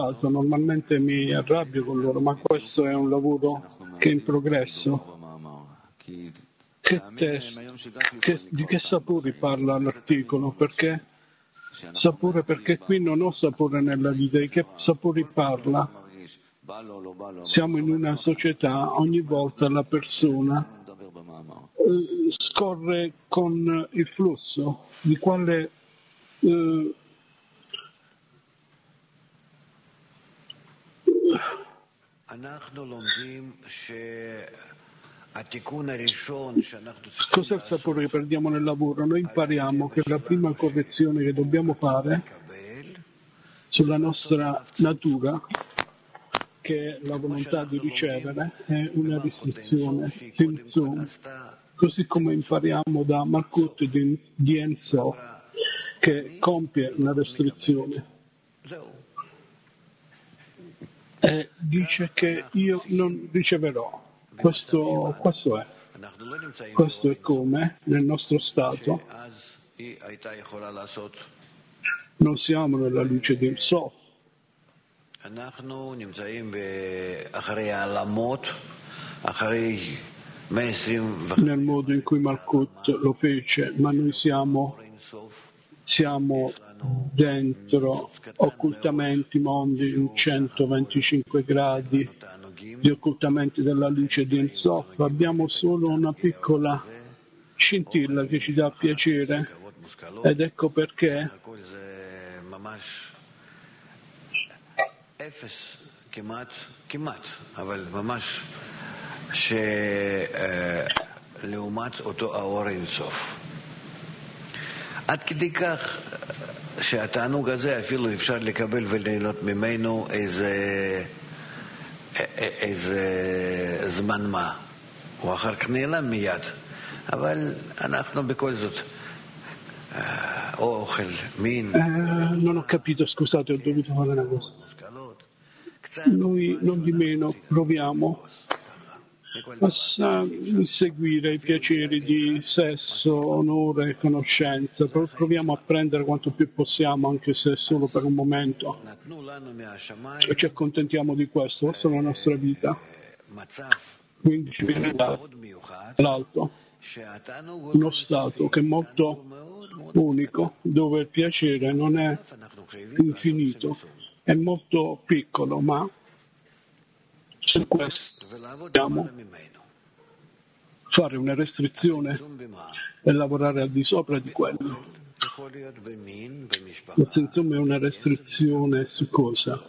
stato, normalmente mi arrabbio con loro, ma questo è un lavoro che è in progresso. Di che sapori parla l'articolo? Perché sapore? Perché qui non ho sapore nella vita. Di che sapori parla? Siamo in una società, ogni volta la persona scorre con il flusso di quale cos'è il sapore che perdiamo nel lavoro? Noi impariamo che la prima correzione che dobbiamo fare sulla nostra natura, che è la volontà di ricevere, è una restrizione, Tzimtzum, così come impariamo da Malkut di Enso, che compie una restrizione. E dice che io non riceverò. Questo è. Questo è come nel nostro stato non siamo nella luce del Sof. Nel modo in cui Malkut lo fece, ma noi siamo dentro occultamenti, mondi in 125 gradi di occultamenti della luce di Ensof. Abbiamo solo una piccola scintilla che ci dà piacere, ed ecco perché לעומת אותו האור אינסוף. עד כדי כך שהתענוג הזה אפילו אפשר לקבל וליהנות ממנו איזה זמן מה. הוא אחר כך נעלם מיד, אבל אנחנו בכל זאת אוכל, מין. Non ho capito, scusate, ho dovuto fare una cosa. Noi non di meno proviamo a seguire i piaceri di sesso, onore e conoscenza. Proviamo a prendere quanto più possiamo, anche se solo per un momento, e ci accontentiamo di questo. Questa è la nostra vita. Quindi ci viene dall'alto uno stato che è molto unico, dove il piacere non è infinito, è molto piccolo, ma su questo dobbiamo fare una restrizione e lavorare al di sopra di quello. Insomma, è una restrizione su cosa?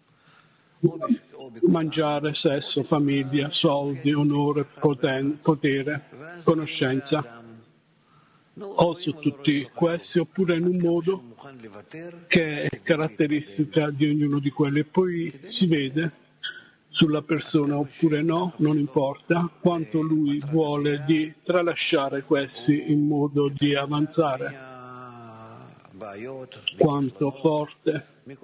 Mangiare, sesso, famiglia, soldi, onore, potere, conoscenza, o su tutti questi, oppure in un modo che è caratteristica di ognuno di quelli, e poi si vede sulla persona, oppure no, non importa quanto lui vuole di tralasciare questi in modo di avanzare, quanto forte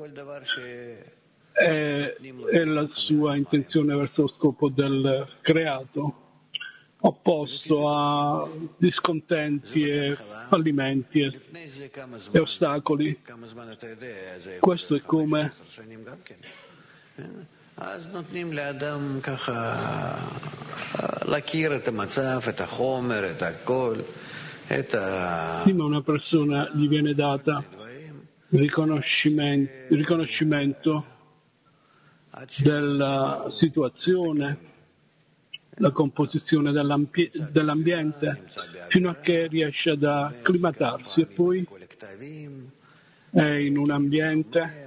è la sua intenzione verso lo scopo del creato, opposto a discontenti e fallimenti e ostacoli. Questo è come אז נותנים לאדם ככה להכיר את המצב, את החומר, את הכל, את prima una persona gli viene data riconoscimento della situazione, la composizione dell'ambiente, fino a che riesce ad acclimatarsi, e poi è in un ambiente,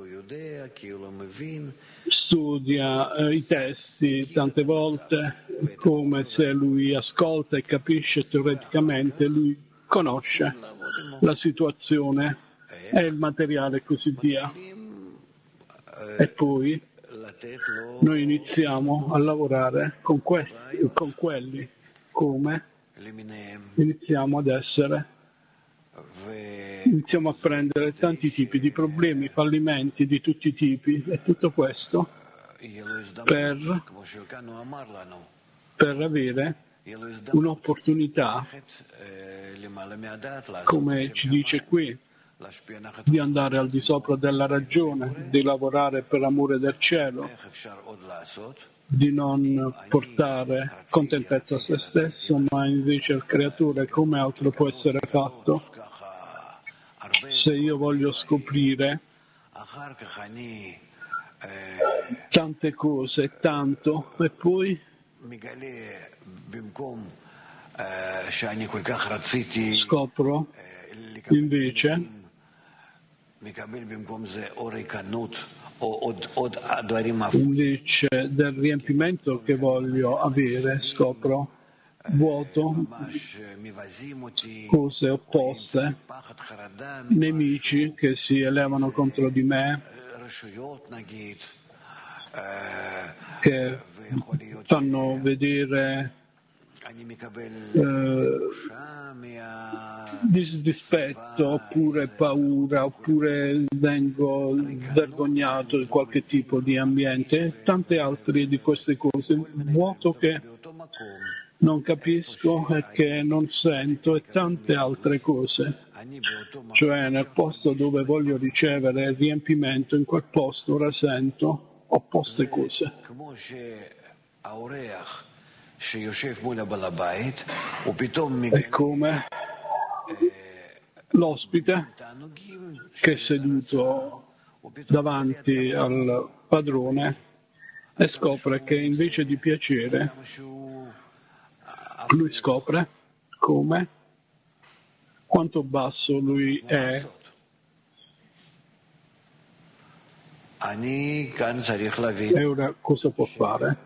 studia i testi tante volte, come se lui ascolta e capisce teoreticamente, lui conosce la situazione e il materiale e così via. E poi noi iniziamo a lavorare con quelli, come iniziamo ad essere. Iniziamo a prendere tanti tipi di problemi, fallimenti di tutti i tipi, e tutto questo per avere un'opportunità, come ci dice qui, di andare al di sopra della ragione, di lavorare per l'amore del cielo, di non portare contentezza a se stesso, ma invece al creatore. Come altro può essere fatto? Se io voglio scoprire tante cose, tanto, e poi scopro invece del riempimento che voglio avere, scopro vuoto, cose opposte, nemici che si elevano contro di me, che fanno vedere disrispetto, oppure paura, oppure vengo vergognato di qualche tipo di ambiente e tante altre di queste cose, vuoto che non capisco e che non sento, e tante altre cose. Cioè nel posto dove voglio ricevere il riempimento, in quel posto ora sento opposte cose. È come l'ospite che è seduto davanti al padrone e scopre che invece di piacere lui scopre come quanto basso lui è. E ora cosa può fare?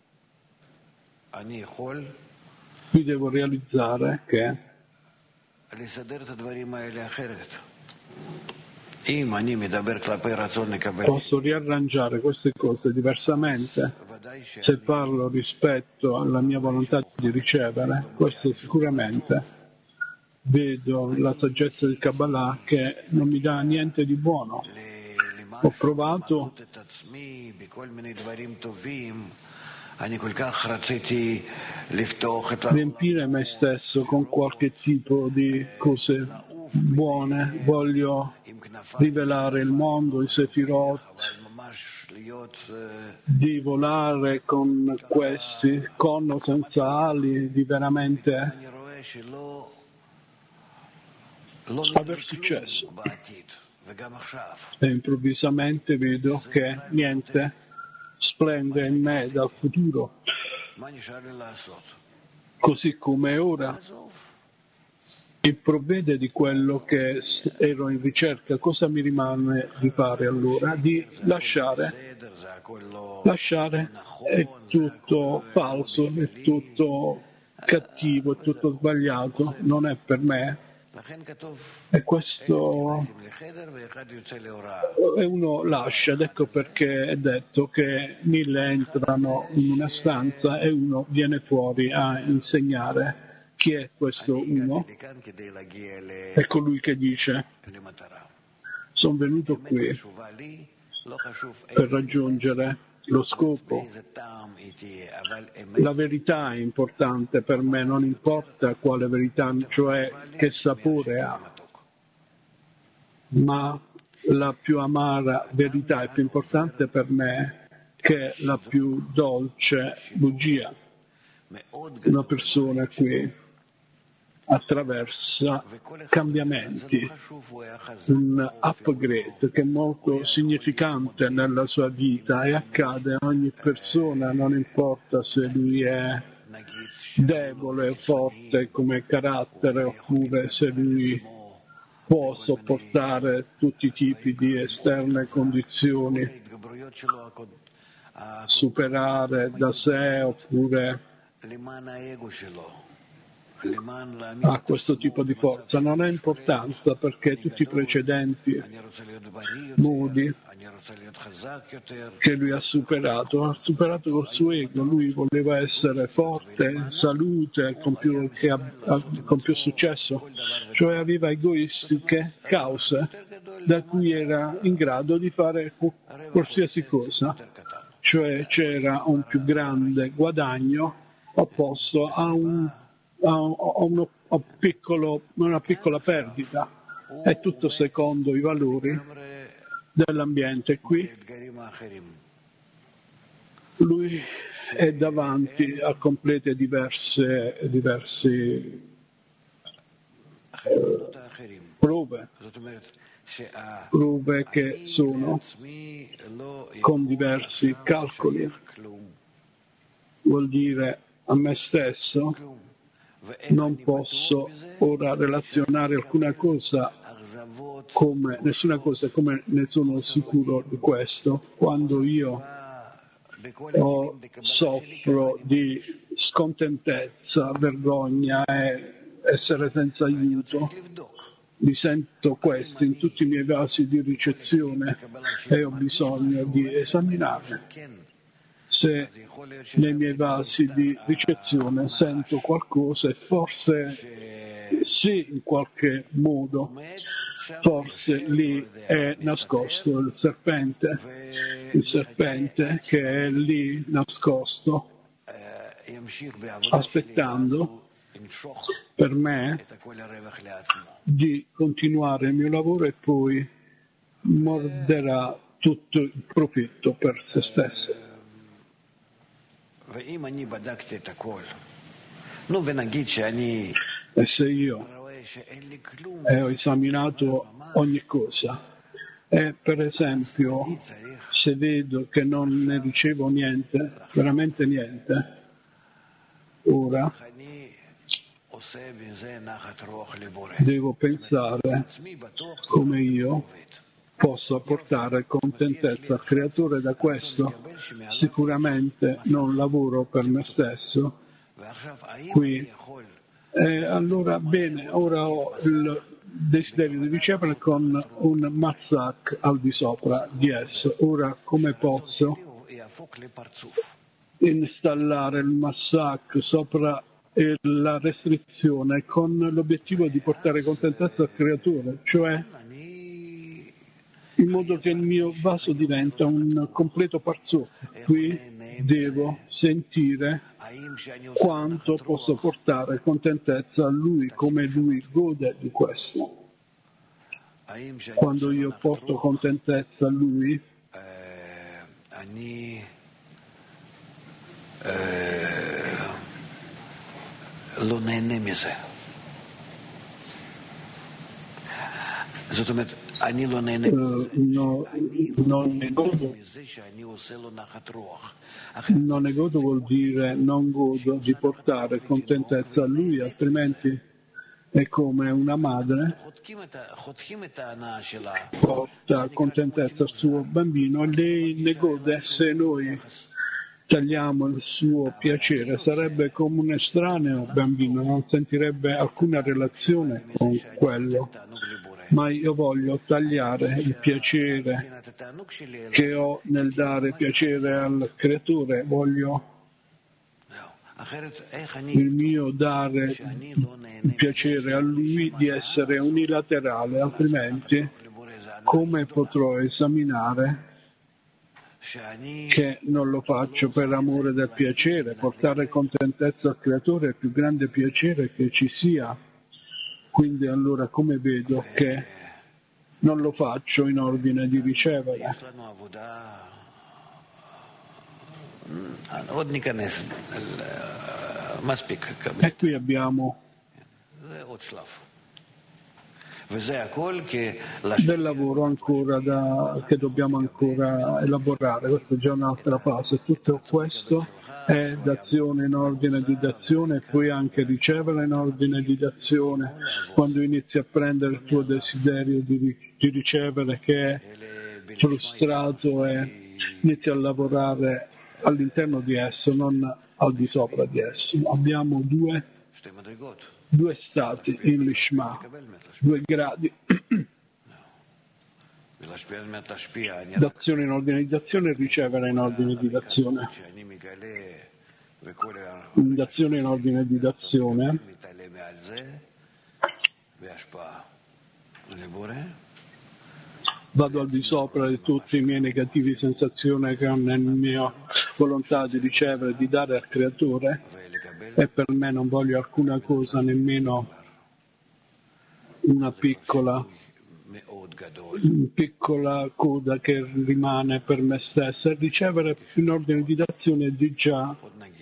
Qui devo realizzare che posso riarrangiare queste cose diversamente. Se parlo rispetto alla mia volontà di ricevere, questo sicuramente vedo la saggezza del Kabbalah che non mi dà niente di buono. Ho provato riempire me stesso con qualche tipo di cose buone, voglio rivelare il mondo, il Sefirot, di volare con questi, con o senza ali, di veramente aver successo. E improvvisamente vedo che niente splende in me dal futuro, così come ora. E provvede di quello che ero in ricerca. Cosa mi rimane di fare allora? Di lasciare. Lasciare è tutto falso, è tutto cattivo, è tutto sbagliato, non è per me. E questo e uno lascia, ed ecco perché è detto che 1000 entrano in una stanza e uno viene fuori a insegnare. Chi è questo uno? È colui che dice: sono venuto qui per raggiungere lo scopo. La verità è importante per me, non importa quale verità, cioè che sapore ha, ma la più amara verità è più importante per me che la più dolce bugia. Una persona qui attraversa cambiamenti, un upgrade che è molto significante nella sua vita e accade a ogni persona, non importa se lui è debole o forte come carattere, oppure se lui può sopportare tutti i tipi di esterne condizioni, superare da sé, oppure ha questo tipo di forza. Non ha importanza, perché tutti i precedenti modi che lui ha superato col suo ego. Lui voleva essere forte, salute, con più successo, cioè aveva egoistiche cause da cui era in grado di fare qualsiasi cosa, cioè c'era un più grande guadagno opposto a una piccola perdita. è tutto secondo i valori dell'ambiente. Qui lui è davanti a complete diverse prove che sono con diversi calcoli. Vuol dire a me stesso non posso ora relazionare alcuna cosa come nessuna cosa, come ne sono sicuro di questo. Quando io soffro di scontentezza, vergogna e essere senza aiuto, mi sento questo in tutti i miei vasi di ricezione e ho bisogno di esaminare se nei miei vasi di ricezione sento qualcosa e forse sì, in qualche modo, forse lì è nascosto il serpente che è lì nascosto, aspettando per me di continuare il mio lavoro e poi morderà tutto il profitto per se stesso. E se io ho esaminato ogni cosa e per esempio se vedo che non ne ricevo niente, veramente niente, ora devo pensare come io possa portare contentezza al Creatore da questo. Sicuramente non lavoro per me stesso qui. Allora bene, ora ho il desiderio di ricevere con un matzak al di sopra di esso. Ora come posso installare il matzak sopra la restrizione con l'obiettivo di portare contentezza al Creatore, cioè in modo che il mio vaso diventa un completo parzufo. Qui devo sentire quanto posso portare contentezza a Lui, come Lui gode di questo. Quando io porto contentezza a Lui, לא נהנה מזה. זאת אומרת, אני לא נהנה מזה שאני עושה לו נחת רוח. Non ne godo vuol dire non godo di portare contentezza a Lui, altrimenti è come una madre porta contentezza al suo bambino e lei ne gode. Se noi tagliamo il suo piacere, sarebbe come un estraneo bambino, non sentirebbe alcuna relazione con quello. Ma io voglio tagliare il piacere che ho nel dare piacere al Creatore, voglio il mio dare il piacere a Lui di essere unilaterale, altrimenti come potrò esaminare che non lo faccio per amore del piacere? Portare contentezza al Creatore è il più grande piacere che ci sia. Quindi allora come vedo che non lo faccio in ordine di ricevere? E qui abbiamo del lavoro ancora che dobbiamo ancora elaborare. Questa è già un'altra fase. Tutto questo è d'azione in ordine di d'azione e poi anche ricevere in ordine di d'azione. Quando inizi a prendere il tuo desiderio di ricevere che è frustrato e inizi a lavorare all'interno di esso, non al di sopra di esso. Abbiamo due stati in Lishma, 2 gradi d'azione in ordine di d'azione e ricevere in ordine di d'azione. D'azione in ordine di d'azione vado al di sopra di tutti i miei negativi sensazioni che ho nella mia volontà di ricevere, di dare al Creatore, e per me non voglio alcuna cosa, nemmeno una piccola piccola coda che rimane per me stessa, e ricevere in ordine di d'azione è di già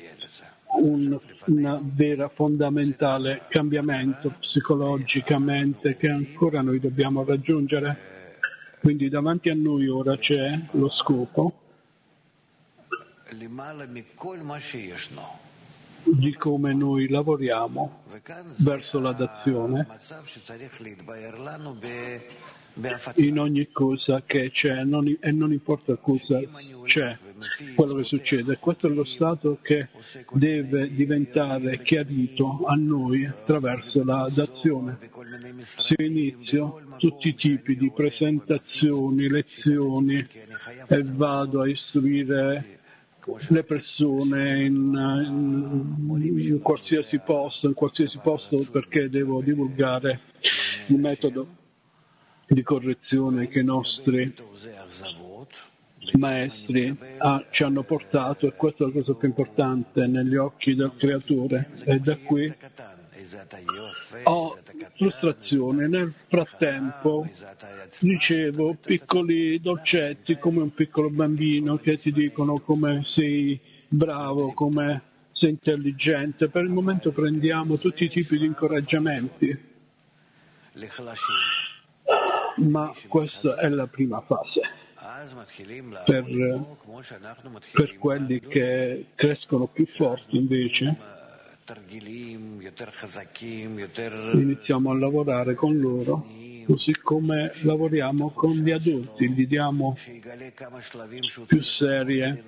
una vera fondamentale cambiamento psicologicamente che ancora noi dobbiamo raggiungere. Quindi davanti a noi ora c'è lo scopo di come noi lavoriamo verso la d'azione in ogni cosa che c'è, e non importa cosa c'è, quello che succede. Questo è lo stato che deve diventare chiarito a noi attraverso la d'azione. Se inizio tutti i tipi di presentazioni, lezioni e vado a istruire le persone in qualsiasi posto perché devo divulgare il metodo di correzione che i nostri maestri ci hanno portato, e questa è la cosa più importante negli occhi del Creatore, e da qui ho frustrazione. Nel frattempo ricevo piccoli dolcetti come un piccolo bambino che ti dicono come sei bravo, come sei intelligente. Per il momento prendiamo tutti i tipi di incoraggiamenti, ma questa è la prima fase. Per quelli che crescono più forti invece iniziamo a lavorare con loro così come lavoriamo con gli adulti, gli diamo più serie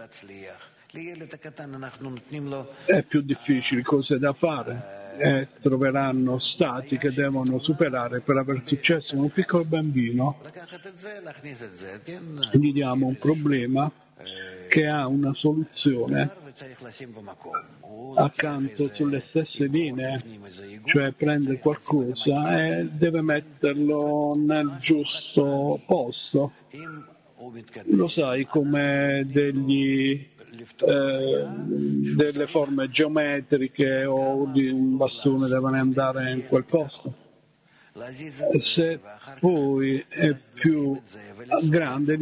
e più difficili cose da fare, e troveranno stati che devono superare per aver successo. Un piccolo bambino gli diamo un problema che ha una soluzione accanto sulle stesse linee, cioè prende qualcosa e deve metterlo nel giusto posto. Lo sai, come delle forme geometriche o di un bastone devono andare in quel posto. Se poi è più grande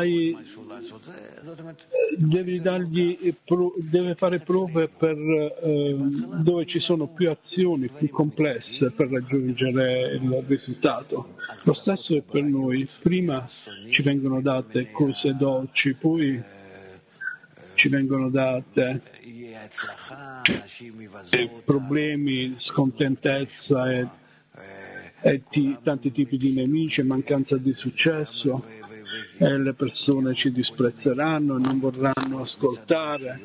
deve fare prove per dove ci sono più azioni più complesse per raggiungere il risultato. Lo stesso è per noi: prima ci vengono date cose dolci, poi ci vengono date problemi, scontentezza e tanti tipi di nemici, mancanza di successo, e le persone ci disprezzeranno, non vorranno ascoltare,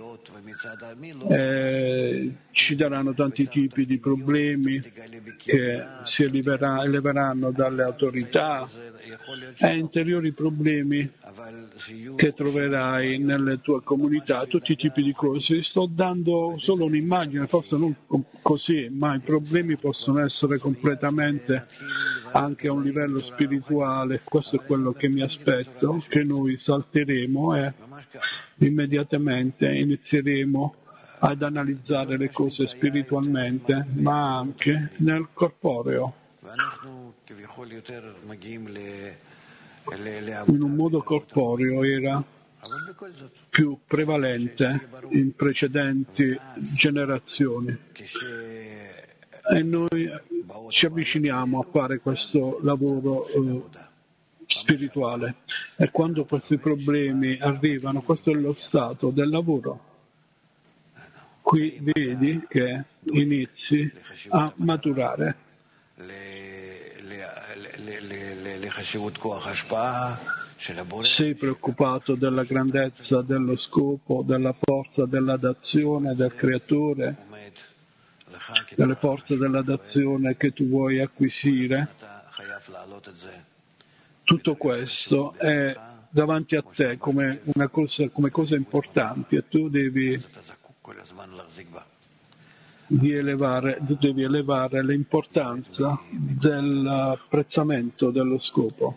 ci daranno tanti tipi di problemi che si eleveranno dalle autorità, e interiori problemi che troverai nelle tue comunità, tutti i tipi di cose. Sto dando solo un'immagine, forse non così, ma i problemi possono essere completamente anche a un livello spirituale. Questo è quello che mi aspetto, che noi salteremo e immediatamente inizieremo ad analizzare le cose spiritualmente, ma anche nel corporeo. In un modo corporeo era più prevalente in precedenti generazioni, e noi ci avviciniamo a fare questo lavoro spirituale, e quando questi problemi arrivano, questo è lo stato del lavoro. Qui vedi che inizi a maturare. Sei preoccupato della grandezza dello scopo, della forza della d'azione del Creatore, delle forze della d'azione che tu vuoi acquisire. Tutto questo è davanti a te come cose importanti, e tu devi elevare l'importanza dell'apprezzamento dello scopo,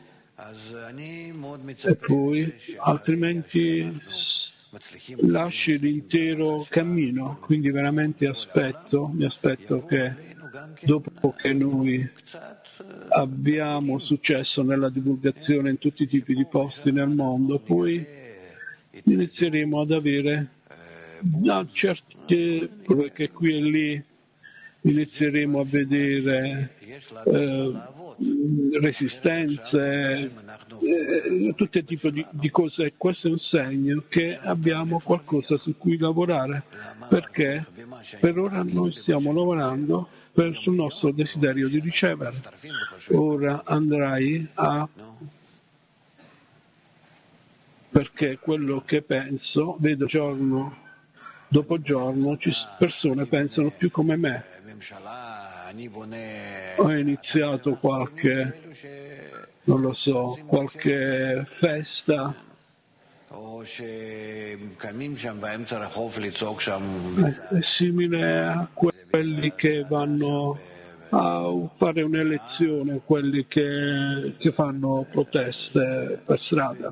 e poi altrimenti lasci l'intero cammino. Quindi veramente mi aspetto che dopo che noi abbiamo successo nella divulgazione in tutti i tipi di posti nel mondo, poi inizieremo ad avere da certe, perché qui e lì inizieremo a vedere resistenze, tutti i tipi di cose. Questo è un segno che abbiamo qualcosa su cui lavorare, perché per ora noi stiamo lavorando sul nostro desiderio di ricevere. Ora andrai perché quello che penso, vedo giorno dopo giorno, persone pensano più come me. Ho iniziato qualche festa, è simile a quelli che vanno a fare un'elezione, quelli che fanno proteste per strada.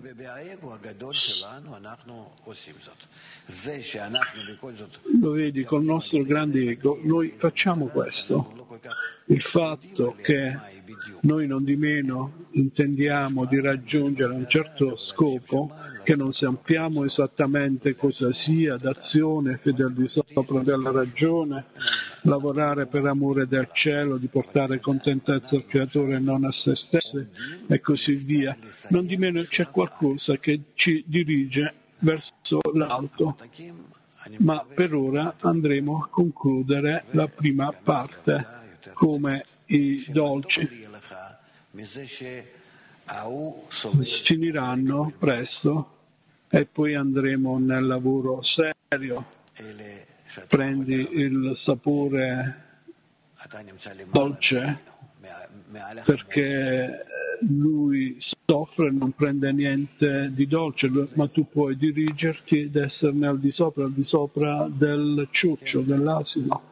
Lo vedi, col nostro grande ego noi facciamo questo. Il fatto che noi non di meno intendiamo di raggiungere un certo scopo, che non sappiamo esattamente cosa sia, d'azione, fedel di sopra della ragione, lavorare per amore del cielo, di portare contentezza al Creatore e non a se stessi, e così via. Non di meno c'è qualcosa che ci dirige verso l'alto, ma per ora andremo a concludere la prima parte come i dolci. Finiranno presto e poi andremo nel lavoro serio. Prendi il sapore dolce perché lui soffre e non prende niente di dolce, ma tu puoi dirigerti ed esserne al di sopra del ciuccio, dell'asino.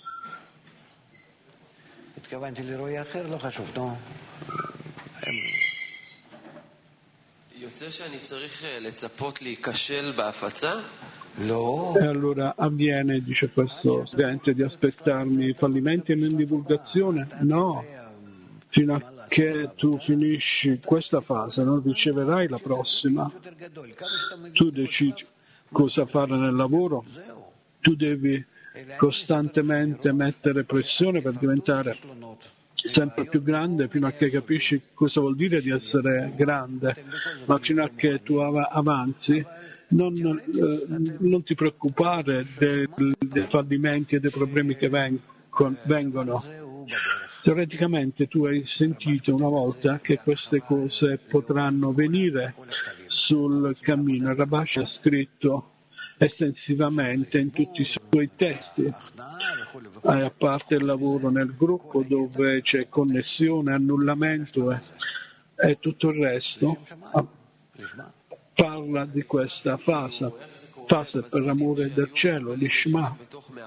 E allora avviene, dice questo studente, di aspettarmi fallimenti in divulgazione? No, fino a che tu finisci questa fase non riceverai la prossima. Tu decidi cosa fare nel lavoro, tu devi costantemente mettere pressione per diventare sempre più grande fino a che capisci cosa vuol dire di essere grande, ma fino a che tu avanzi non ti preoccupare dei fallimenti e dei problemi che vengono. Teoreticamente tu hai sentito una volta che queste cose potranno venire sul cammino. Rabash ha scritto estensivamente in tutti i suoi testi, a parte il lavoro nel gruppo dove c'è connessione, annullamento e tutto il resto, parla di questa fase per l'amore del cielo, l'Ishma.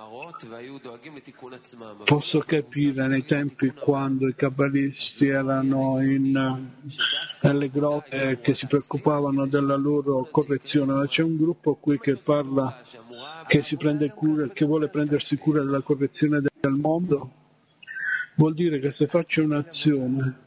Posso capire nei tempi quando i kabbalisti erano nelle grotte che si preoccupavano della loro correzione, ma c'è un gruppo qui che parla, che si prende cura, che vuole prendersi cura della correzione del mondo. Vuol dire che se faccio un'azione,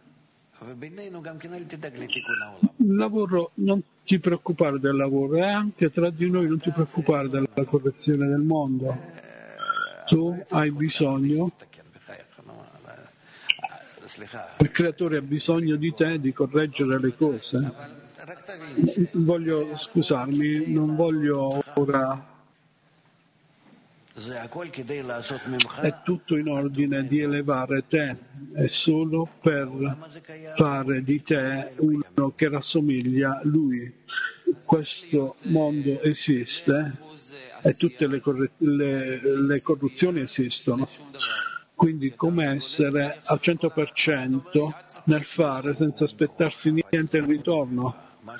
il lavoro, non ti preoccupare del lavoro, e anche tra di noi non ti preoccupare della correzione del mondo. Tu hai bisogno, il Creatore ha bisogno di te di correggere le cose. Scusarmi, non voglio ora. È tutto in ordine di elevare te, è solo per fare di te uno che rassomiglia a lui. Questo mondo esiste e tutte le corruzioni esistono. Quindi come essere al 100% nel fare senza aspettarsi niente in ritorno.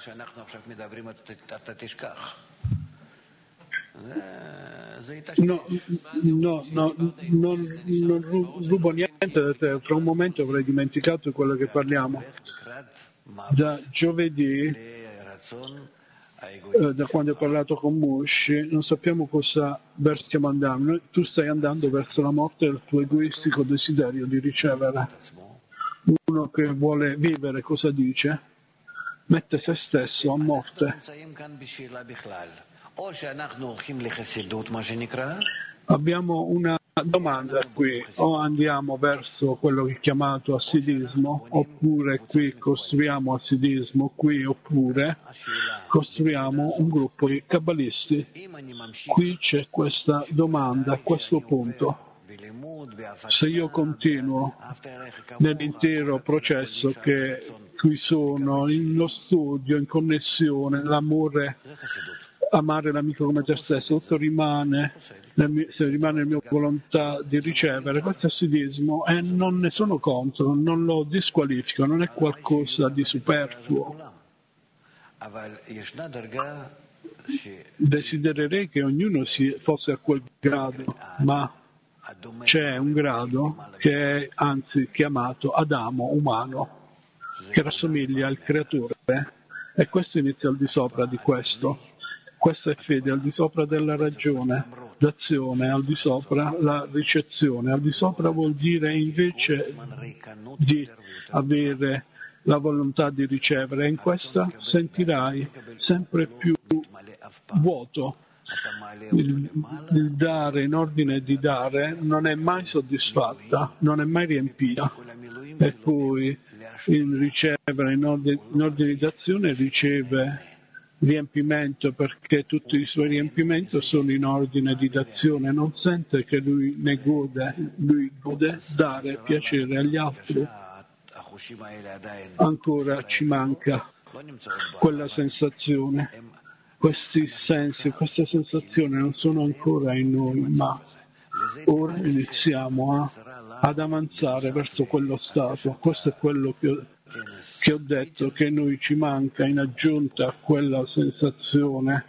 No, non rubo niente da te, fra un momento avrei dimenticato quello che parliamo. Da giovedì, da quando ho parlato con Mushi, non sappiamo verso stiamo andando. Tu stai andando verso la morte del tuo egoistico desiderio di ricevere. Uno che vuole vivere, cosa dice? Mette se stesso a morte. Abbiamo una domanda qui: o andiamo verso quello che è chiamato assidismo, oppure qui costruiamo assidismo qui, oppure costruiamo un gruppo di kabbalisti. Qui c'è questa domanda, a questo punto. Se io continuo nell'intero processo che qui sono, nello studio, in connessione, l'amore, amare l'amico come te stesso, tutto rimane, se rimane la mia volontà di ricevere, questo è assidismo e non ne sono contro, non lo disqualifico, non è qualcosa di superfluo. Desidererei che ognuno fosse a quel grado, ma c'è un grado che è anzi chiamato Adamo umano, che rassomiglia al creatore, e questo inizia al di sopra di questo. Questa è fede al di sopra della ragione, l'azione, al di sopra la ricezione. Al di sopra vuol dire invece di avere la volontà di ricevere, e in questa sentirai sempre più vuoto. Il dare in ordine di dare non è mai soddisfatta, non è mai riempita, e poi il ricevere in ordine di azione riceve riempimento, perché tutti i suoi riempimenti sono in ordine di azione, non sente che lui ne gode, lui gode dare piacere agli altri. Ancora ci manca quella sensazione, questi sensi, queste sensazioni non sono ancora in noi, ma ora iniziamo ad avanzare verso quello stato. Questo è quello che ho detto, che noi ci manca in aggiunta a quella sensazione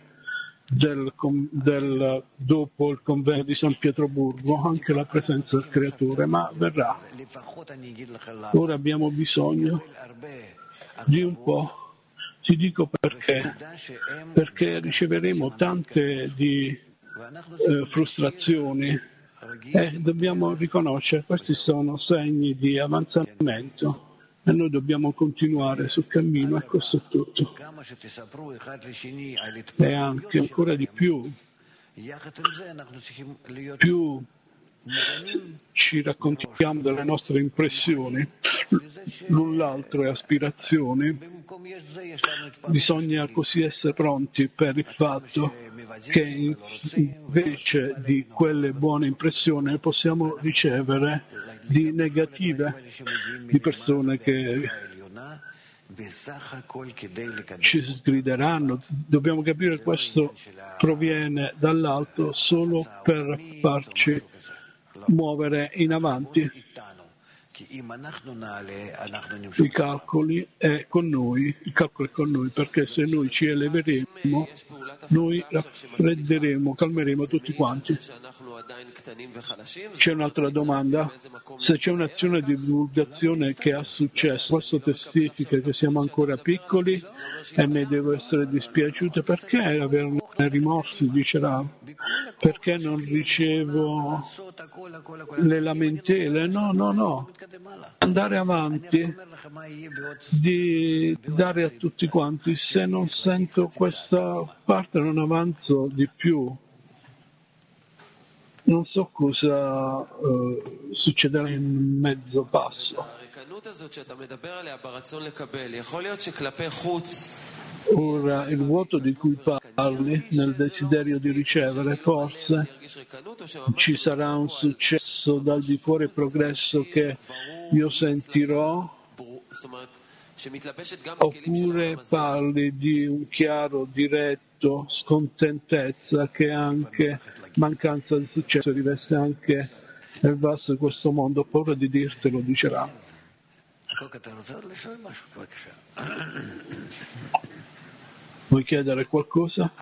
dopo il convegno di San Pietroburgo, anche la presenza del Creatore, ma verrà. Ora abbiamo bisogno di un po'. Ti dico perché riceveremo tante frustrazioni e dobbiamo riconoscere, questi sono segni di avanzamento e noi dobbiamo continuare sul cammino, e questo è tutto. E anche ancora di più ci raccontiamo delle nostre impressioni l'un l'altro e aspirazioni, bisogna così essere pronti per il fatto che invece di quelle buone impressioni possiamo ricevere di negative, di persone che ci sgrideranno. Dobbiamo capire che questo proviene dall'alto solo per farci muovere in avanti. Il calcolo è con noi, perché se noi ci eleveremo, noi raffredderemo, calmeremo tutti quanti. C'è un'altra domanda? Se c'è un'azione di divulgazione che ha successo, questo testifica che siamo ancora piccoli e ne devo essere dispiaciuto. Perché averne rimorsi, dice Rav? Perché non ricevo le lamentele? No. Andare avanti, di dare a tutti quanti. Se non sento questa parte non avanzo di più. Non so cosa succederà in mezzo passo. Ora, il vuoto di cui parli nel desiderio di ricevere, forse ci sarà un successo dal di fuori progresso che io sentirò, oppure parli di un chiaro, diretto, scontentezza che anche mancanza di successo riveste anche nel vasto di questo mondo. Ho paura di dirtelo, dicerà. Vuoi chiedere qualcosa?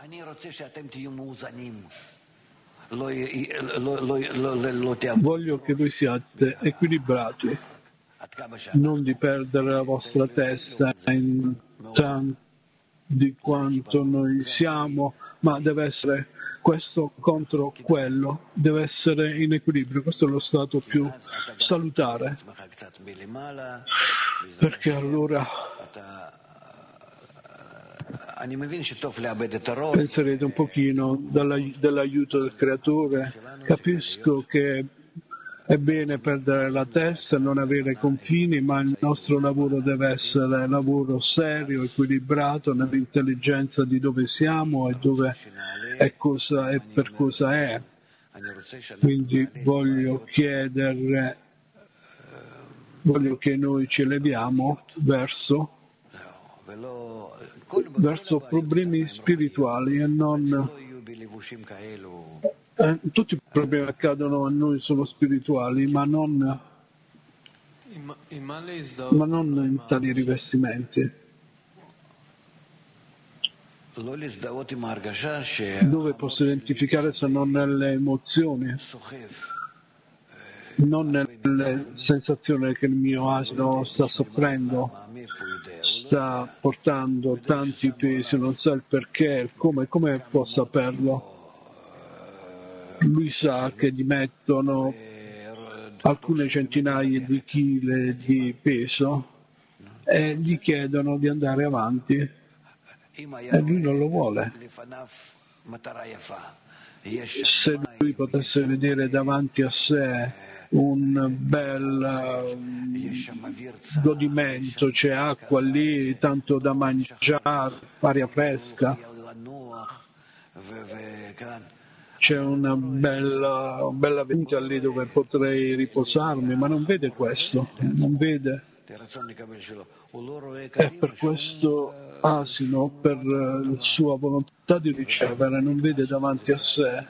Voglio che voi siate equilibrati, non di perdere la vostra testa in tanto di quanto noi siamo ma deve essere questo contro quello, deve essere in equilibrio. Questo è lo stato più salutare, perché allora penserete un pochino dell'aiuto del Creatore. Capisco che è bene perdere la testa, non avere confini, ma il nostro lavoro deve essere lavoro serio, equilibrato nell'intelligenza di dove siamo e dove è cosa e per cosa è. Quindi voglio che noi ci eleviamo verso problemi spirituali e non tutti i problemi che accadono a noi sono spirituali, ma non in tali rivestimenti. Dove posso identificare se non nelle emozioni, non nelle sensazioni che il mio asino sta soffrendo, sta portando tanti pesi, non so il perché, come può saperlo? Lui sa che gli mettono alcune centinaia di chili di peso e gli chiedono di andare avanti e lui non lo vuole. Se lui potesse vedere davanti a sé un bel godimento, c'è acqua lì, tanto da mangiare, aria fresca, c'è una bella vita lì dove potrei riposarmi, ma non vede questo, non vede. E per questo asino, per la sua volontà di ricevere, non vede davanti a sé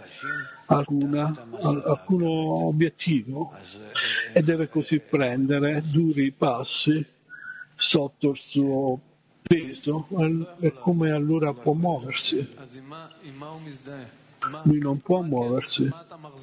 alcun obiettivo e deve così prendere duri passi sotto il suo peso e come allora può muoversi. Lui non può muoversi.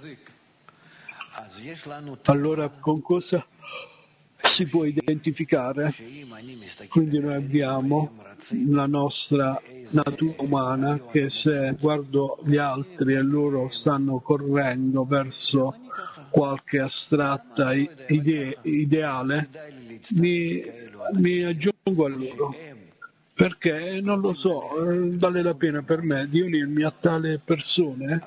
Allora con cosa si può identificare? Quindi noi abbiamo la nostra natura umana che se guardo gli altri e loro stanno correndo verso qualche astratta ideale, mi aggiungo a loro. Perché non lo so, vale la pena per me di unirmi a tale persone.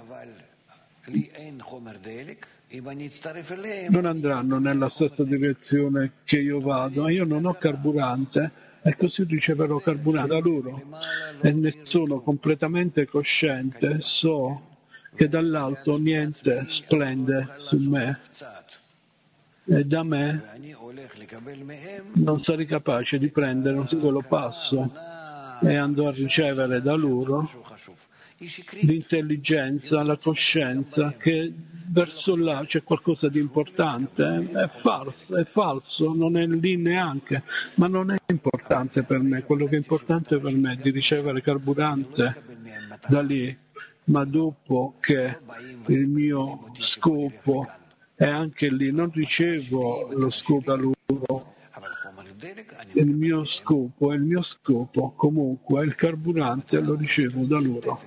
Non andranno nella stessa direzione che io vado, io non ho carburante e così riceverò carburante da loro e ne sono completamente cosciente, so che dall'alto niente splende su me e da me non sarei capace di prendere un singolo passo e andrò a ricevere da loro l'intelligenza, la coscienza che verso là c'è qualcosa di importante. È falso, non è lì neanche, ma non è importante per me. Quello che è importante per me è di ricevere carburante da lì, ma dopo che il mio scopo è anche lì, non ricevo lo scopo da loro. Il mio scopo comunque, il carburante lo ricevo da loro.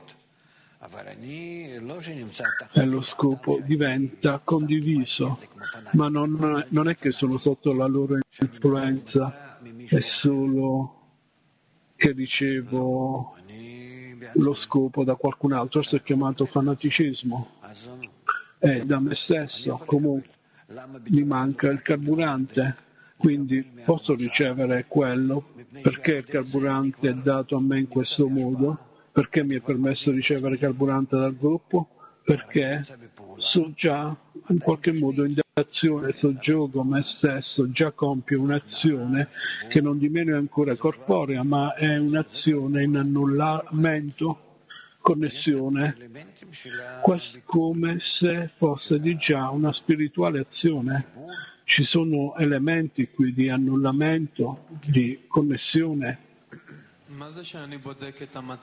E lo scopo diventa condiviso, ma non è che sono sotto la loro influenza, è solo che ricevo lo scopo da qualcun altro. Questo è chiamato fanaticismo. E da me stesso comunque mi manca il carburante, quindi posso ricevere quello perché il carburante è dato a me in questo modo. Perché mi è permesso di ricevere carburante dal gruppo? Perché so già in qualche modo in azione, soggiogo me stesso, già compio un'azione che non di meno è ancora corporea, ma è un'azione in annullamento, connessione, come se fosse di già una spirituale azione. Ci sono elementi qui di annullamento, di connessione.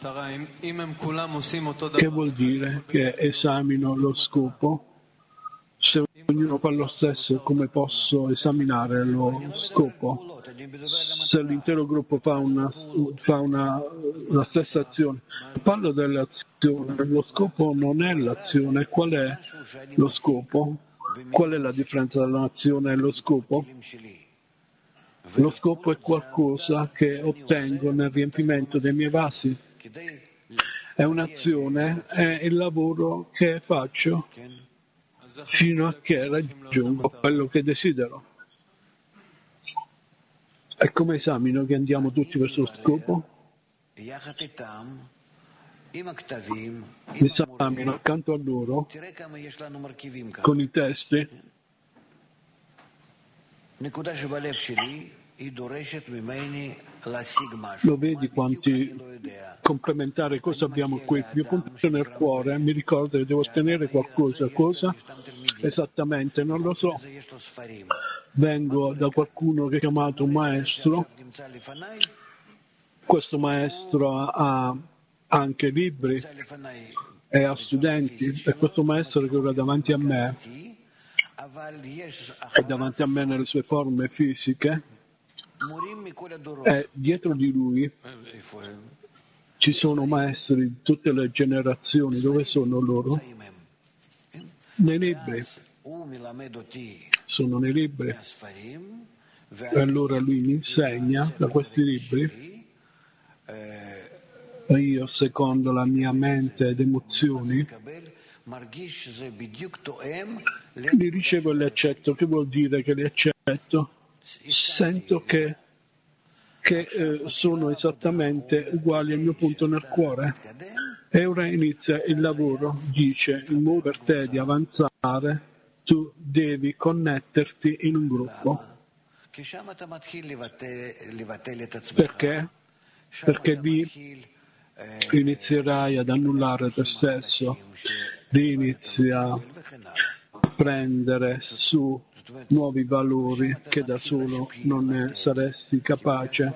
Che vuol dire che esamino lo scopo Se ognuno fa lo stesso, come posso esaminare lo scopo? Se l'intero gruppo fa la stessa azione. Parlo dell'azione, lo scopo non è l'azione. Qual è lo scopo? Qual è la differenza tra l'azione e lo scopo? Lo scopo è qualcosa che ottengo nel riempimento dei miei vasi. È un'azione, è il lavoro che faccio fino a che raggiungo quello che desidero. E come esamino che andiamo tutti verso lo scopo? Esamino accanto a loro con i testi. Lo vedi quanti complementare cosa abbiamo qui? Il mio punto nel cuore mi ricorda che devo ottenere qualcosa. Cosa? Esattamente, non lo so. Vengo da qualcuno che è chiamato un maestro. Questo maestro ha anche libri e ha studenti, e questo maestro che ora davanti a me è davanti a me nelle sue forme fisiche, e dietro di lui ci sono maestri di tutte le generazioni. Dove sono loro? Nei libri. Sono nei libri. E allora lui mi insegna da questi libri, e io, secondo la mia mente ed emozioni, li ricevo e li accetto. Che vuol dire che li accetto? Sento che sono esattamente uguali al mio punto nel cuore. E ora inizia il lavoro. Dice, il modo per te di avanzare, tu devi connetterti in un gruppo. Perché? Perché lì inizierai ad annullare te stesso, lì inizi a prendere su nuovi valori che da solo non ne saresti capace.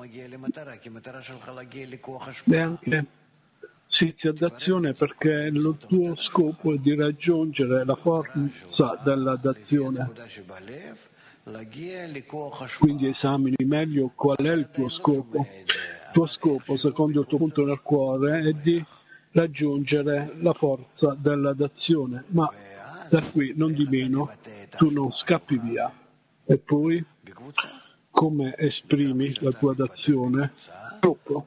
E anche si inizia d'azione perché il tuo scopo è di raggiungere la forza dell'adazione. Quindi esamini meglio qual è il tuo scopo. Il tuo scopo, secondo il tuo punto nel cuore, è di raggiungere la forza dell'adazione, ma da qui non di meno tu non scappi via. E poi come esprimi la tua adazione? Troppo.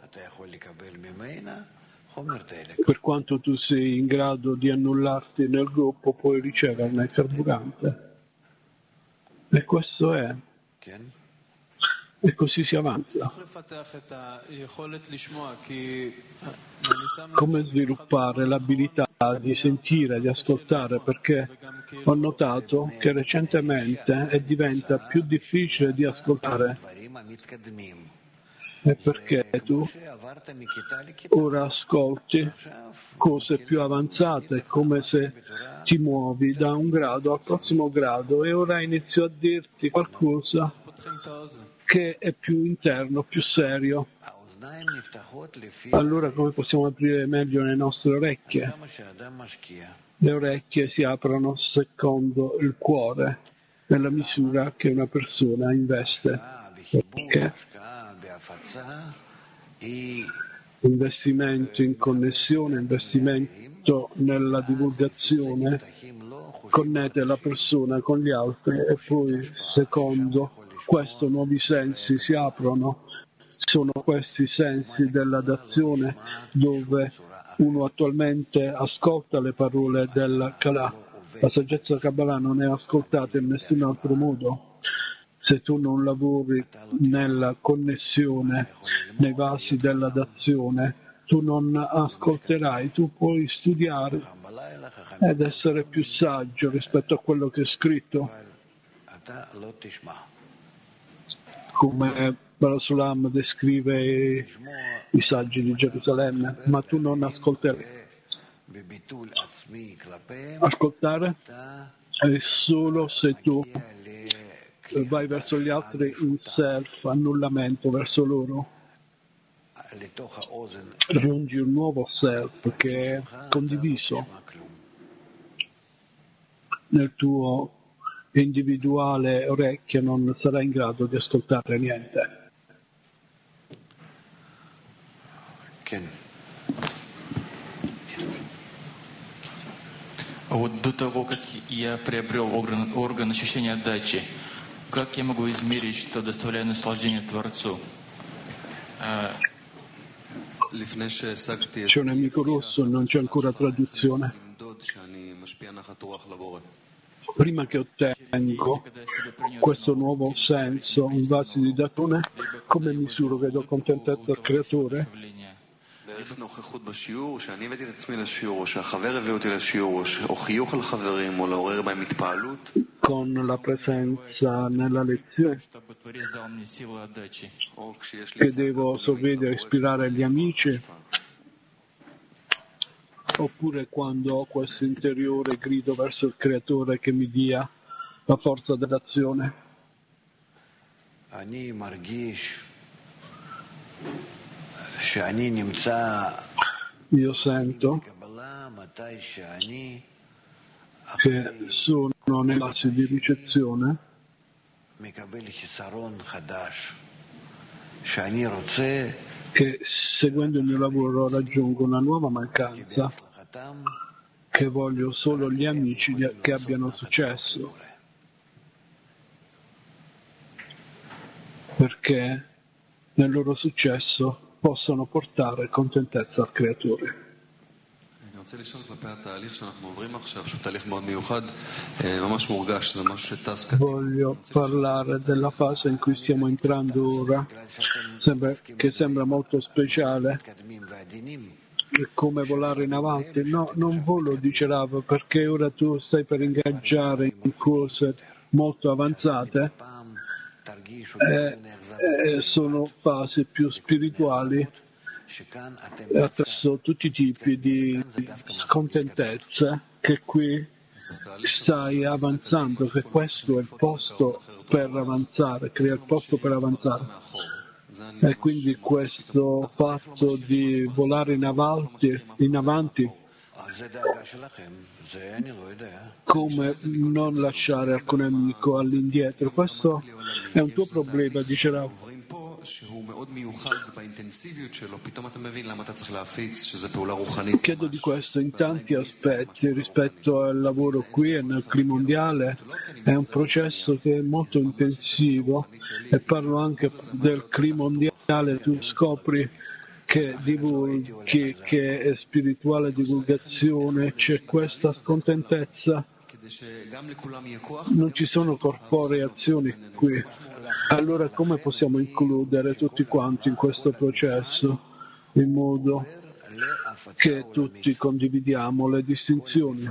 Per quanto tu sei in grado di annullarti nel gruppo, puoi riceverne il carburante. E questo è. E così si avanza. Come sviluppare l'abilità di sentire, di ascoltare, perché ho notato che recentemente diventa più difficile di ascoltare. E perché tu ora ascolti cose più avanzate, come se ti muovi da un grado al prossimo grado, e ora inizio a dirti qualcosa che è più interno, più serio. Allora come possiamo aprire meglio le nostre orecchie? Le orecchie si aprono secondo il cuore, nella misura che una persona investe. Perché? Investimento in connessione, investimento nella divulgazione, connette la persona con gli altri, e poi secondo questo nuovi sensi si aprono. Sono questi sensi dell'adazione dove uno attualmente ascolta le parole del Kalà. La saggezza Kabbalah non è ascoltata in nessun altro modo. Se tu non lavori nella connessione, nei vasi dell'adazione, tu non ascolterai. Tu puoi studiare ed essere più saggio rispetto a quello che è scritto, come Barasulam descrive i saggi di Gerusalemme, ma tu non ascolterai. Ascoltare è solo se tu vai verso gli altri in self, annullamento verso loro, raggiungi un nuovo self che è condiviso. nel tuo individuale orecchio non sarai in grado di ascoltare niente. Вот до того, как я приобрел орган ощущения отдачи, как я могу измерить, что доставляю наслаждение Творцу? C'è un amico russo, non c'è ancora traduzione. Prima che ottengo questo nuovo senso in base di datone, come misuro che do contentezza al creatore? דרך נוכחות בשיעור, שאני הבאתי את עצמי לשיעור, או שהחבר הביא אותי לשיעור, או חיוך על חברים, או לעורר בהם התפעלות. Con la presenza nella lezione, che devo sorridere e ispirare gli amici, oppure quando ho questo interiore grido verso il creatore che mi dia la forza dell'azione. Io sento che sono nella fase di ricezione che, seguendo il mio lavoro, raggiungo una nuova mancanza, che voglio solo gli amici che abbiano successo, perché nel loro successo possano portare contentezza al creatore. Voglio parlare della fase in cui stiamo entrando ora, che sembra molto speciale, come volare in avanti. No, non volo, dice Rav, perché ora tu stai per ingaggiare in cose molto avanzate. Sono fasi più spirituali attraverso tutti i tipi di scontentezza, che qui stai avanzando, che questo è il posto per avanzare, crea il posto per avanzare. E quindi questo fatto di volare in avanti, come non lasciare alcun amico all'indietro, questo è un tuo problema, dice Rav. Chiedo di questo in tanti aspetti rispetto al lavoro qui e nel clima mondiale. È un processo che è molto intensivo, e parlo anche del clima mondiale. Tu scopri che divulghi, che è spirituale divulgazione, c'è questa scontentezza, non ci sono corporeazioni qui. Allora come possiamo includere tutti quanti in questo processo, in modo che tutti condividiamo le distinzioni?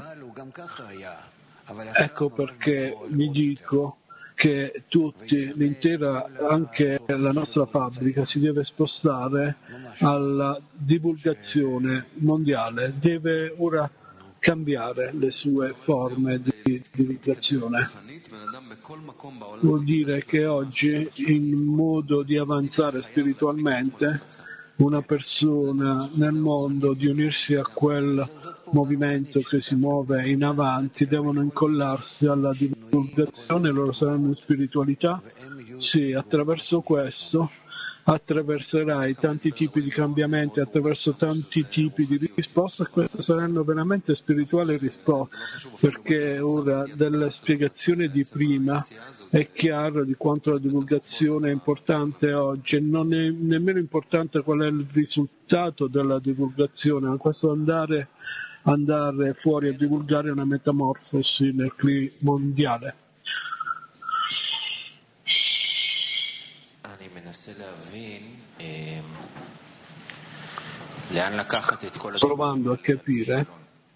Ecco perché vi dico che tutti, l'intera, anche la nostra fabbrica, si deve spostare alla divulgazione mondiale, deve ora cambiare le sue forme di divulgazione. Vuol dire che oggi, in modo di avanzare spiritualmente, una persona nel mondo, di unirsi a quel movimento che si muove in avanti, devono incollarsi alla divulgazione. Loro saranno in spiritualità. Sì, attraverso questo attraverserai tanti tipi di cambiamenti, attraverso tanti tipi di risposte, e queste saranno veramente spirituali risposte, perché ora della spiegazione di prima è chiaro di quanto la divulgazione è importante oggi. Non è nemmeno importante qual è il risultato della divulgazione, ma questo andare fuori a divulgare una metamorfosi nel clima mondiale. Provando a capire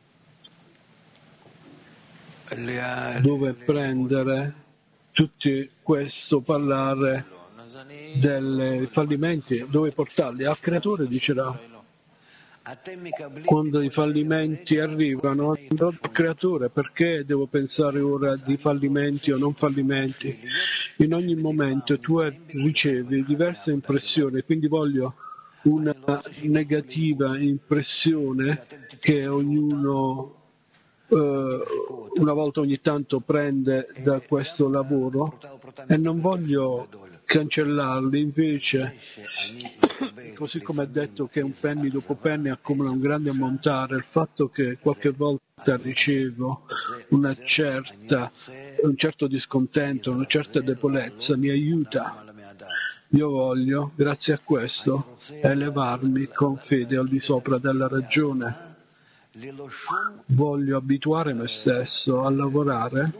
dove prendere tutti questo parlare dei fallimenti, dove portarli al creatore, dicerà. Quando i fallimenti arrivano, andrò al creatore. Perché devo pensare ora di fallimenti o non fallimenti? In ogni momento tu ricevi diverse impressioni, quindi voglio una negativa impressione che ognuno una volta ogni tanto prende da questo lavoro e non voglio cancellarli, invece, così come è detto che un penny dopo penny accumula un grande ammontare, il fatto che qualche volta ricevo un certo discontento, una certa debolezza mi aiuta. Io voglio, grazie a questo, elevarmi con fede al di sopra della ragione. Voglio abituare me stesso a lavorare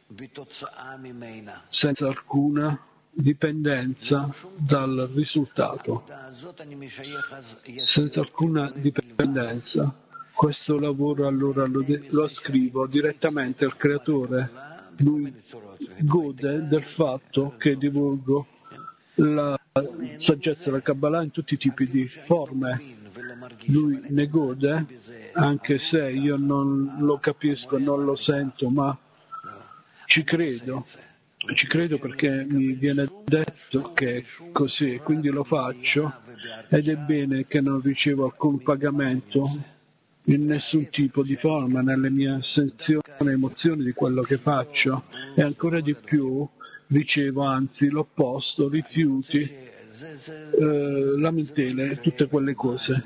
senza alcuna dipendenza dal risultato, senza alcuna dipendenza. Questo lavoro allora lo ascrivo direttamente al Creatore. Lui gode del fatto che divulgo la saggezza della Kabbalah in tutti i tipi di forme. Lui ne gode, anche se io non lo capisco, non lo sento, ma ci credo perché mi viene detto che è così, quindi lo faccio, ed è bene che non ricevo alcun pagamento in nessun tipo di forma nelle mie sensazioni e emozioni di quello che faccio, e ancora di più ricevo anzi l'opposto, rifiuti, lamentele e tutte quelle cose.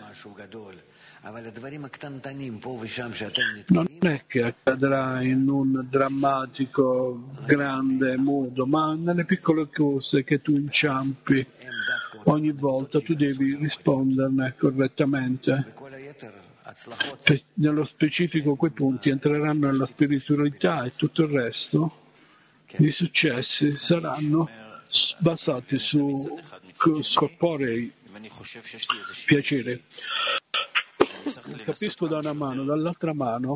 Non è che accadrà in un drammatico grande modo, ma nelle piccole cose che tu inciampi ogni volta tu devi risponderne correttamente. Nello specifico quei punti entreranno nella spiritualità e tutto il resto, i successi saranno basati su corporei piacere. Capisco da una mano, dall'altra mano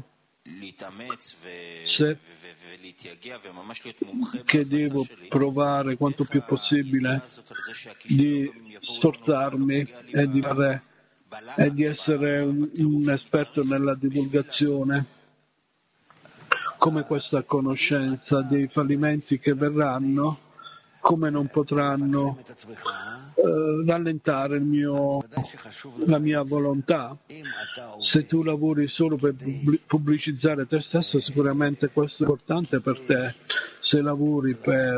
che devo provare quanto più possibile di sforzarmi e di essere un esperto nella divulgazione, come questa conoscenza dei fallimenti che verranno, come non potranno rallentare la mia volontà. Se tu lavori solo per pubblicizzare te stesso, sicuramente questo è importante per te. Se lavori per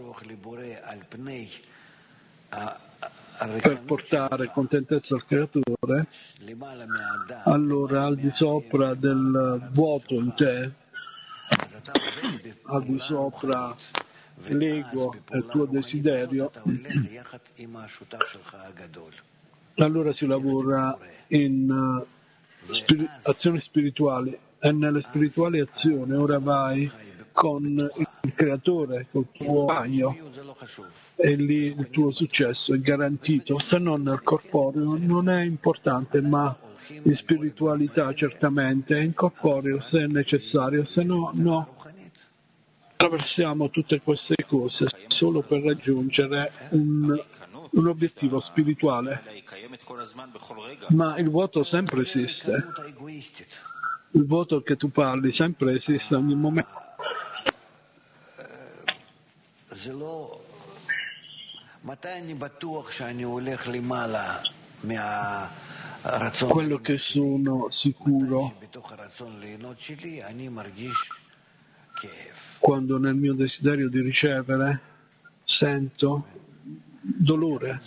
portare contentezza al Creatore, allora al di sopra del vuoto in te, al di sopra l'ego e il tuo desiderio, allora si lavora in azioni spirituali, e nelle spirituali azioni ora vai con il Creatore, col tuo bagno, e lì il tuo successo è garantito. Se non nel corporeo non è importante, ma in spiritualità certamente, è in corporeo se è necessario, se no no. Attraversiamo tutte queste cose solo per raggiungere un obiettivo spirituale, ma il vuoto sempre esiste. Il vuoto che tu parli sempre esiste ogni momento. Quello che sono sicuro, quando nel mio desiderio di ricevere sento dolore.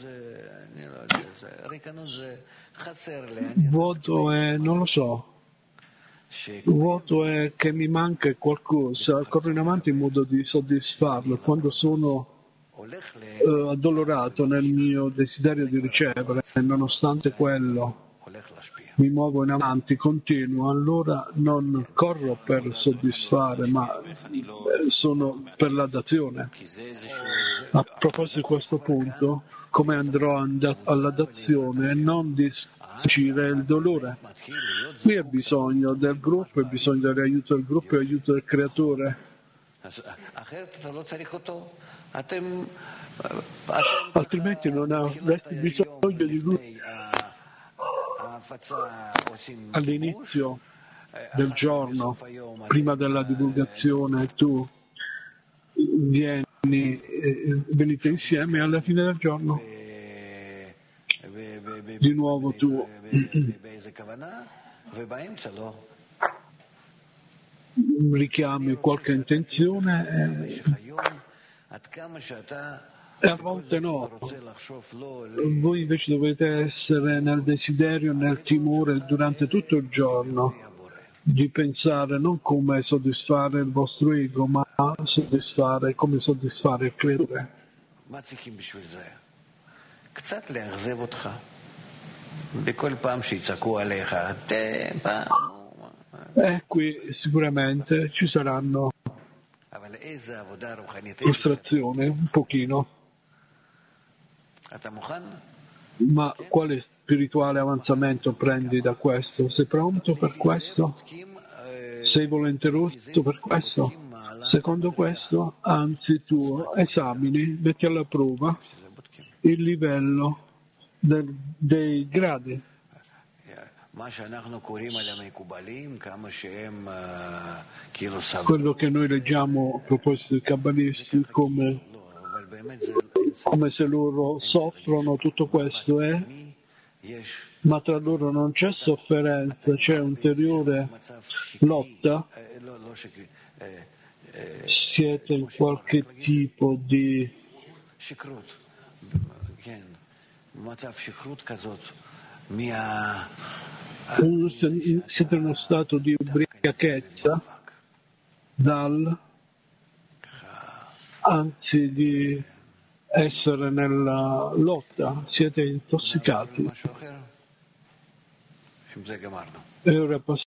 Vuoto è, non lo so, vuoto è che mi manca qualcosa, corro in avanti in modo di soddisfarlo. Quando sono addolorato nel mio desiderio di ricevere, nonostante quello mi muovo in avanti, continuo, allora non corro per soddisfare, ma sono per la dazione. A proposito di questo punto, come andrò alla dazione e non di sancire il dolore? Qui è bisogno del gruppo, è bisogno dell'aiuto del gruppo e aiuto del Creatore. Altrimenti non avresti bisogno di lui. All'inizio del giorno, prima della divulgazione, tu venite insieme, e alla fine del giorno di nuovo tu. richiami qualche intenzione e a volte no. Voi invece dovete essere nel desiderio, nel timore durante tutto il giorno di pensare non come soddisfare il vostro ego, ma come soddisfare il creatore. E qui sicuramente ci saranno frustrazioni, un pochino. Ma quale spirituale avanzamento prendi da questo? Sei pronto per questo? Sei volenteroso per questo? Secondo questo, anzi tu esamini, metti alla prova il livello dei gradi. Quello che noi leggiamo a proposito dei kabbalisti come se loro soffrono, tutto questo è, ma tra loro non c'è sofferenza, c'è ulteriore lotta. Siete in qualche tipo di siete in uno stato di ubriachezza anzi di essere nella lotta, siete intossicati. E ora